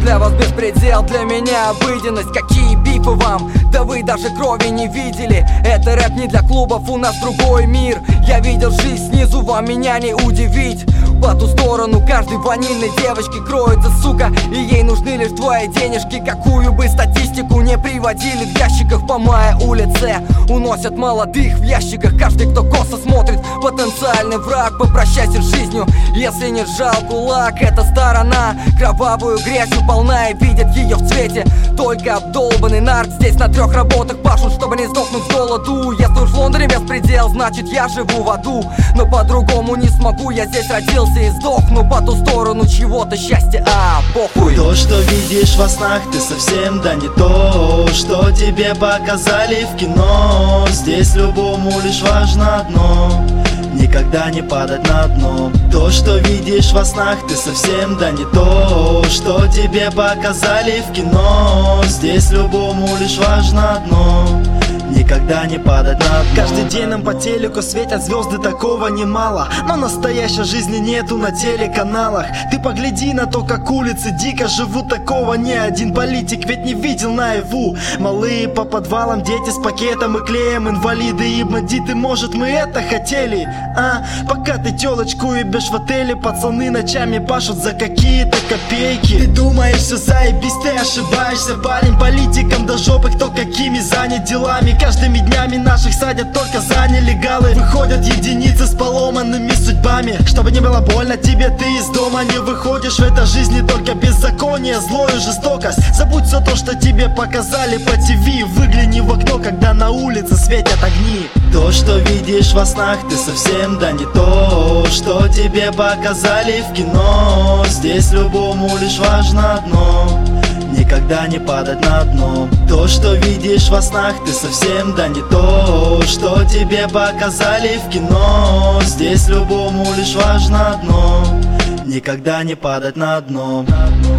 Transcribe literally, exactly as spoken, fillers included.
для вас беспредел, для меня обыденность. Какие бифы вам? Да вы даже крови не видели. Это рэп не для клубов, у нас другой мир. Я видел жизнь снизу, вам меня не удивить. По ту сторону каждой ванильной девочки кроется, сука, и ей нужны лишь твои денежки. Какую бы статистику не приводили, в ящиках по моей улице уносят молодых в ящиках. Каждый, кто косо смотрит, потенциальный враг. Попрощайся с жизнью, если не сжал кулак. Эта сторона кровавую грязью полна, и видят ее в цвете только обдолбанный нарк. Здесь на трех работах пашут, чтобы не сдохнуть с голоду. Если уж в Лондоне беспредел, значит я живу в аду. Но по-другому не смогу, я здесь родился и сдохну по ту сторону чего-то счастья, а похуй. То, что видишь во снах, ты совсем да не то, что тебе показали в кино. Здесь любому лишь важно одно: никогда не падать на дно. То, что видишь во снах, ты совсем да не то, что тебе показали в кино. Здесь любому лишь важно одно: никогда не падать на дно. Каждый день нам по телеку светят звезды, такого немало, но настоящей жизни нету на телеканалах. Ты погляди на то, как улицы дико живут, такого ни один политик ведь не видел наяву. Малые по подвалам, дети с пакетом и клеем, инвалиды и бандиты, может мы это хотели? А, пока ты телочку ебешь в отеле, пацаны ночами пашут за какие-то копейки. Ты думаешь, все заебись, ты ошибаешься, парень. Политикам до жопы, кто какими занят делами. Каждыми днями наших садят только за нелегалы. Выходят единицы с поломанными судьбами. Чтобы не было больно тебе, ты из дома не выходишь. В этой жизни только беззаконие, зло и жестокость. Забудь все то, что тебе показали по ТВ. Выгляни в окно, когда на улице светят огни. То, что видишь во снах, ты совсем да не то, что тебе показали в кино. Здесь любому лишь важно одно: никогда не падать на дно. То, что видишь во снах, ты совсем да не то, что тебе показали в кино. Здесь любому лишь важно одно: никогда не падать на дно.